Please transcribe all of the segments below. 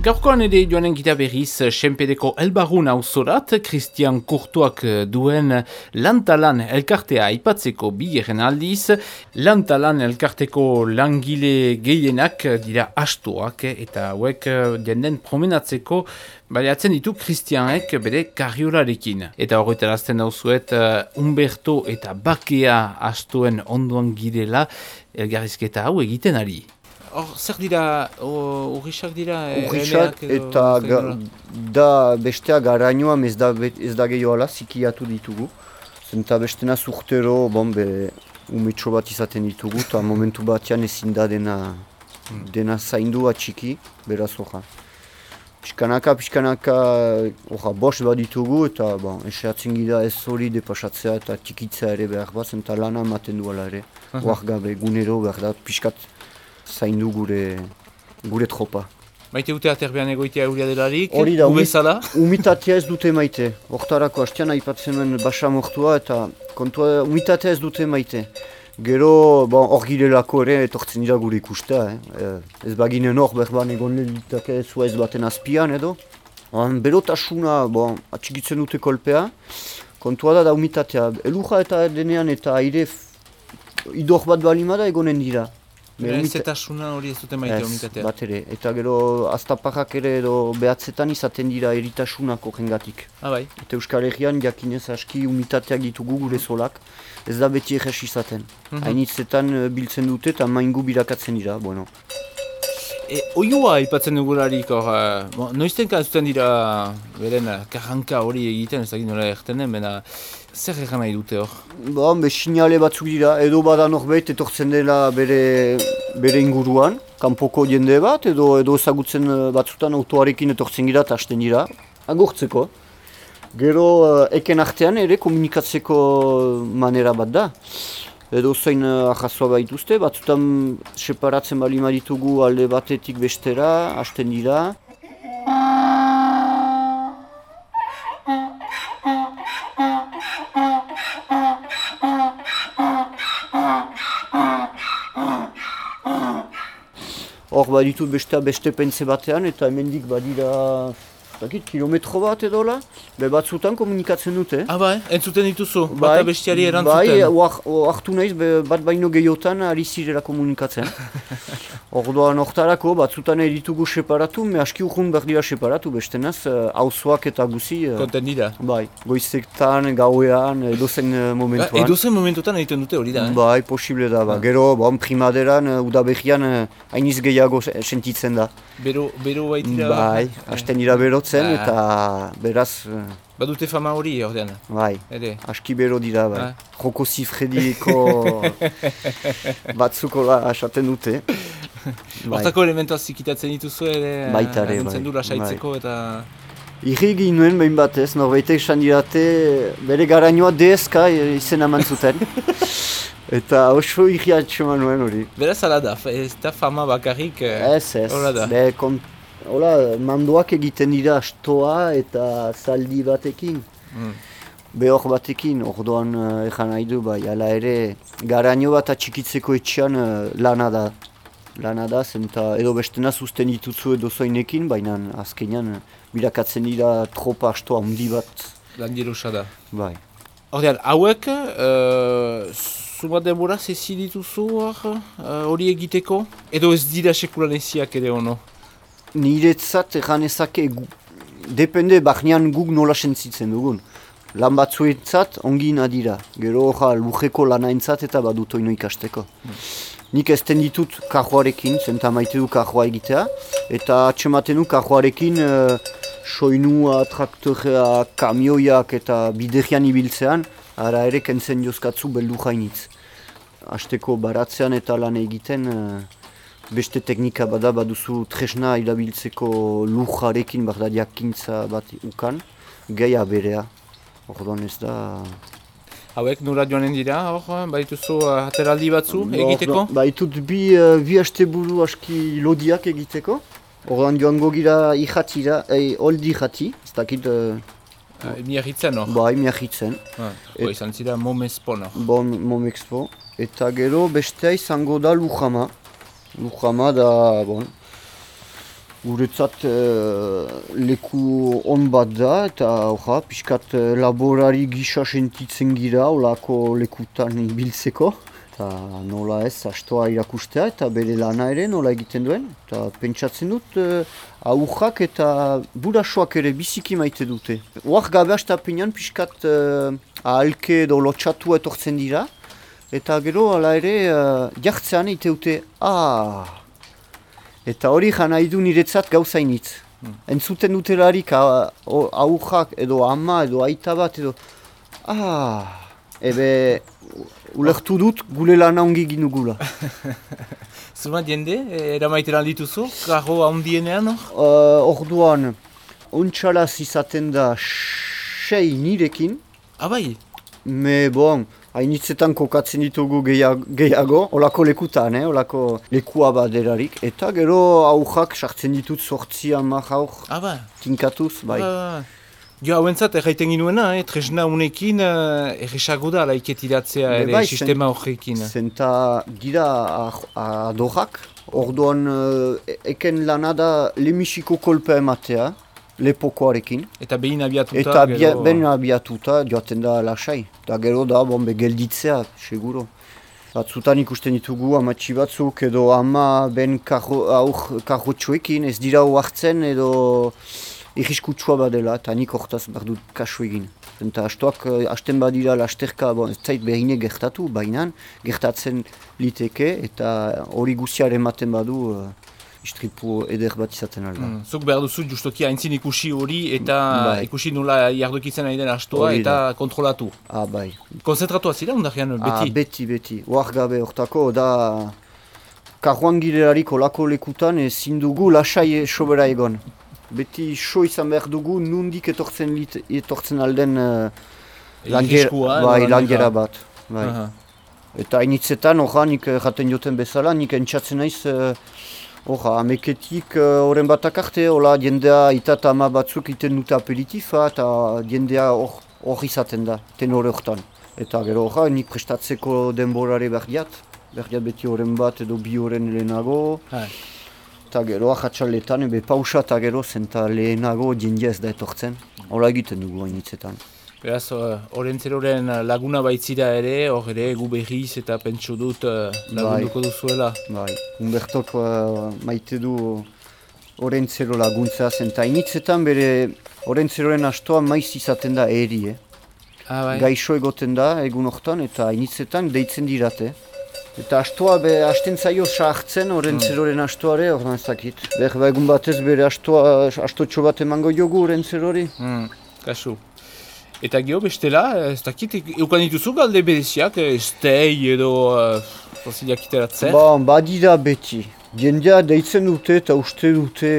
Gaurkoan ere joanen gira berriz Senpedeko Elbarrun auzorat, Christian Courtoak duen Lantalan elkartea aipatzeko bigarren aldiz. Lantalan elkarteko langile gehienak dira astuak eta hauek jenden promenatzeko baliatzen ditu Christianek bere karriolarekin. Eta horretarazten dauzuet Humberto eta Bakea astuen ondoan girela elgarrizketa hau egiten ari. Hor, zer dira, urrisak dira? Urrisak eta da bestea garainoa ez da gehioala zikiatu ditugu. Zenta bestena urtero umetxo bat izaten ditugu eta momentu batean ezin da dena zaindu atxiki, beraz hoja. Piskanaka, bost bat ditugu eta eseatzen gira ez hori depasatzea eta txikitzea ere behar bat, zenta lana ematen duela ere. Hoak gabe, gunero behar da, piskat zaindu gure tropa. Maite dute aterbean egoitea euria delarik, hori da, bezala? Umitatea ez dute maite. Hortarako hastean aipatzen nuen basa mortua eta kontua umitatea ez dute maite. Gero hor girelako ere etortzen dira gure ikustea. Ez baginen hor berban egon lehitake zua ez baten azpian edo. Berotasuna atxikitzen dute kolpea. Kontua da umitatea. Eluja eta denean eta aire idor bat balimada egonen dira. Zetasuna hori ez dute maite umitatea? Bat ere, eta gero aztaparrak ere edo behatzetan izaten dira eritasunako jengatik. Bai. Eta Euskal Herrian jakinez aski umitateak ditugu gure solak, ez da beti egez izaten. Hainitzetan biltzen dute eta maingu bilakatzen dira, bueno. Oiua aipatzen dugularik hor, noizten kanzuten dira beren karranka hori egiten, ez dakit nola ertenen, bena zer egan nahi dute hor? Sinale batzuk dira, edo bada norbait etortzen dela bere inguruan, kanpoko jende bat, edo ezagutzen batzutan autoarekin etortzen gira eta hasten dira, agurtzeko. Gero eken artean ere komunikatzeko manera bat da. Edo zein ahazoa baituzte, batzutan separatzen bali maditugu alde batetik bestera, hasten dira. Hor baditut beste pentze batean eta hemendik badira kilometro bat edola, batzutan komunikatzen dute. Bai, entzuten dituzu, bata bestiari erantzuten. Bai, hartu naiz, bat baino gehiotan ari zirela komunikatzen. Orduan hortarako, batzutan ditugu separatu, aski urrun behar dira separatu, bestenaz, auzoak eta guzi. Konten dira? Bai, goizektan, gauean, edozen momentuan. Edozen momentutan egiten dute hori da? Bai, posible da, Gero, primaderan, udaberrian, hainiz gehiago sentitzen da. Bero baitira? Bai, hasten dira berotzen eta beraz... Badute fama hori ordean? Bai, aski bero dira, bai. Joko zifrediko batzukola asaten dute. Hortako elementoa zikitatzen dituzu ere? Baitare, bai. Entzendura saitzeko eta... Irri egin nuen behin batez, norbaitek esan dirate bere garainoa DSK izen eman zuten. Eta oso irri atxeman nuen hori. Beraz ala da, ez da fama bakarrik horra da. Hola, mandoak egiten dira astoa eta zaldi batekin. Behor batekin, orduan egan nahi du, ala ere garaino bat atxikitzeko etxean lana da. Lana da, zenta edo bestena zuzten dituzu edo zoinekin, baina azkenean bilakatzen dira tropa astoa handi bat. Landirusa da. Bai. Ordean, hauek, zubat denboraz ezi dituzu hori egiteko? Edo ez dira sekulaneziak ere ono? Niretzat eganezake, depende barnean guk nola sentzitzen dugun. Lan batzuetzat ongin adira, gero lujeko lanaentzat eta badut oino ikasteko. Nik ezten ditut kajoarekin, zenta maite du kajoa egitea, eta atxematen du kajoarekin soinua, traktorea, kamioiak eta biderian ibiltzean, ara ere kentzen jozkatzu beldu jainitz. Hasteko baratzean eta lan egiten, beste teknika bada baduzu tresna ilabiltzeko lujarekin barda jakintza bat ukan, gehi berea. Orduan ez da... Hauek nura joanen dira, baituzu ateraldi batzu egiteko? Baitut bi asteburu aski lodiak egiteko. Orduan joango gira ihatira, oldi ihati, ez dakit... Miahitzen hor? Bai, miahitzen. Izan zira Momexpo no? Momexpo. Eta gero bestea izango da Lujama. Lujama da, Guretzat leku on bat da, eta pixkat laborari gisa sentitzen gira, olako lekutan ibiltzeko. Eta nola ez, astoa irakustea eta bere lana ere nola egiten duen. Eta pentsatzen dut, aurrak eta burasoak ere biziki maite dute. Oak gabe astapenean pixkat ahalke edo lotxatu etortzen dira. Eta gero ala ere jartzean iteute, eta hori jana idu niretzat gauzainitz. Entzuten dutelarik aurrak edo ama edo aita bat edo, ebe ulertu dut gule lana ongi ginugula. Zuma jende, eramaiteran dituzu, karro handienean? Orduan, ontsalaz izaten da 6 nirekin. Bai? Me bon, hainitzetan kokatzen ditugu gehiago, olako lekutan, olako lekua baderarik. Eta gero aurrak sartzen ditut 8 10 aur, tinkatuz, bai. Jo, hauentzat erraiten ginuena, tresna unekin erresago da laiketiratzea ere bai, sistema horrekin. Zenta dira adorrak, orduan eken lana da lemisiko kolpea ematea, lepokoarekin. Eta behin abiatuta? Eta behin abiatuta joaten da lasai. Eta gero da, gelditzea, seguro. Batzutan ikusten ditugu amatxi batzuk edo ama ben karrotxoekin ez dira oartzen edo irriskutsua badela, eta nik hortaz behar dut kasu egin. Eta astoak hasten badira lasterka, ez zait behine gertatu, baina gertatzen liteke, eta hori guziaren ematen badu istripu eder bat izaten alda. Zuk behar duzu justoki haintzin ikusi hori eta ikusi nola jardokitzen ari den astoa eta kontrolatu. Bai. Konzentratua zira ondarean beti? Beti. Oar gabe hortako da karroan girelarik olako lekutan ezin dugu lasai sobera egon. Beti so izan behar dugu nundik etortzen alden langera bat. Eta hainitzetan, nik jaten joten bezala, nik entzatzen naiz ameketik horren batak arte, jendea eta ama batzuk iten dute aperitifa eta jendea hor izaten da, tenore horretan. Eta gero nik prestatzeko denborare berdiat beti horren bat edo bi horren lehenago. Eta gero ahatxaletan, pausa eta gero zenta lehenago jendea ez da etortzen. Hola egiten dugu hainitzetan. Beraz, Orentzeroren laguna baitzira ere, hor ere gu berriz eta pentsu dut lagunduko duzuela. Bai, Humbertok maite du Orentzero laguntza zenta hainitzetan bere Orentzeroren astoa maiz izaten da eri. Gaixo egoten da egun hortan eta hainitzetan deitzen dirate. Eta astoa hasten zaio sartzen Orentzeroren astoare, hor nazakit. Egun batez bere astotxo bat emango jogu Orentzerori. Kasu. Eta geho bestela, ez dakit, eukan dituzu galde bereziak, stei edo faziliak iteratzen? Badira beti. Jendea deitzen dute eta uste dute...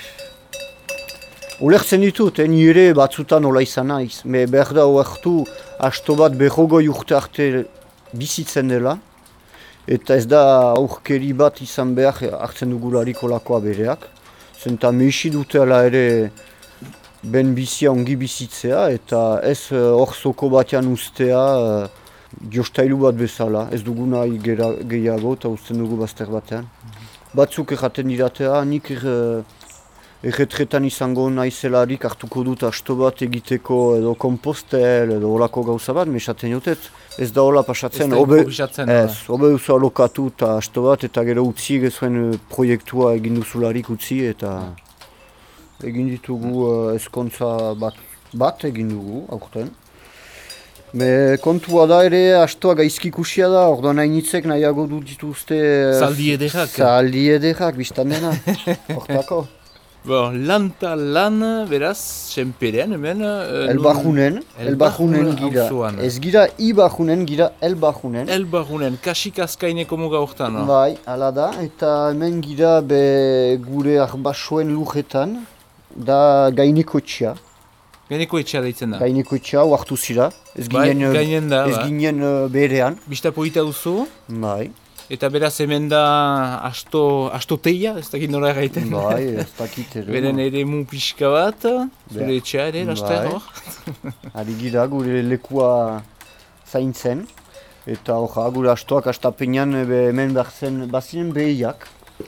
Ulertzen ditut, nire batzutan hola izan naiz. Behar da oartu asto bat berrogoi urte arte bizitzen dela. Eta ez da aurkeri bat izan behar hartzen dugularik olakoa bereak. Zenta mehisi dute ala ere ben bizia ongi bizitzea eta ez hor zoko batean ustea jostailu bat bezala. Ez dugu nahi gehiago eta usten dugu bazter batean. Batzuk erraten diratea, nik erretretan izango naizelarik hartuko dut asto bat egiteko edo kompostel edo olako gauza bat, mesaten jotet. Ez da hola pasatzen, hobe duzu alokatu eta asto bat eta gero utzi gezuen proiektua egin duzularik utzi eta egin ditugu ezkontza bat egin dugu aurten. Kontua da ere astoa gaizki ikusia da, orduan hainitzek nahiago dut dituzte... Zaldi ederrak. Zaldi ederrak, biztan dena, hortako. Lanta lan, beraz, senperean hemen... Elbajunen gira. Ez gira Ibajunen, gira Elbajunen. Elbajunen, kasik azkaineko muga hortan. Bai, ala da, eta hemen gira gure arbasoen lujetan, da gaineko etxea. Gaineko etxea deitzen da? Gaineko etxea, oartu zira. Ez ginen berean. Bista polita duzu? Bai. Eta beraz hemen da asto teia, ez dakit nola erraiten. Bai, ez dakit ere. Beren ere mu pixka bat, zure etxea ere, laster hor. Ari gira gure lekua zaintzen. Eta gure astoak astapenean hemen bazinen behiak.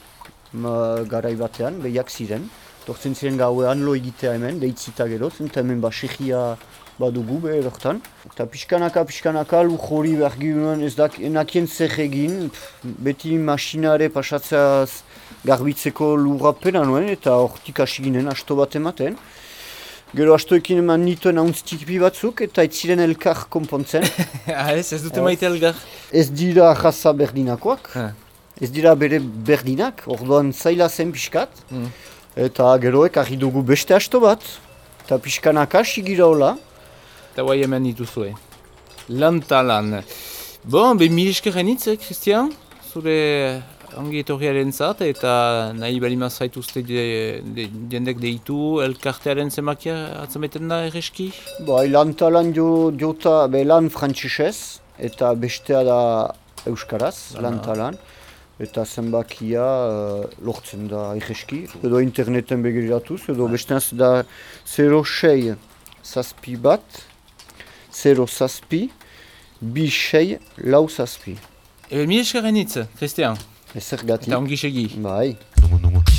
garai batean, behiak ziren. Tortzen ziren gauean lo egitea hemen, deitzita gerotzen, eta hemen basexia badugu beroktan. Eta pixkanaka lur hori behar ginen ez enakien zer egin, beti masinare pasatzeaz garbitzeko lurra pena nuen, eta hortik hasi ginen asto bat ematen. Gero astoekin eman nituen hauntztikipi batzuk, eta ez ziren elkar konpontzen. Ez dute maite elgar? Ez dira jaza berdinakoak, ez dira bere berdinak, orduan zaila zen pixkat. Eta geroek argi dugu beste asto bat, eta pixkanaka sigira hola. Eta guai hemen dituzue. Lantalan. Bon, mil eskerren hitz, Christian? Zure ongi etorriaren zat, eta nahi balimaz zaituzte jendek deitu, elkartearen zemakia atzameten da erreski? Lantalan jota lan frantzisez, eta bestea da euskaraz, lantalan. Eta zenbakia lortzen da erreski, edo interneten begiratuz, edo besteaz da 06 zazpi bat, 0 zazpi, 2 6 lau zazpi. Mil eskerren hitz, Christian? Ezer gati. Eta ongi segi. Bai.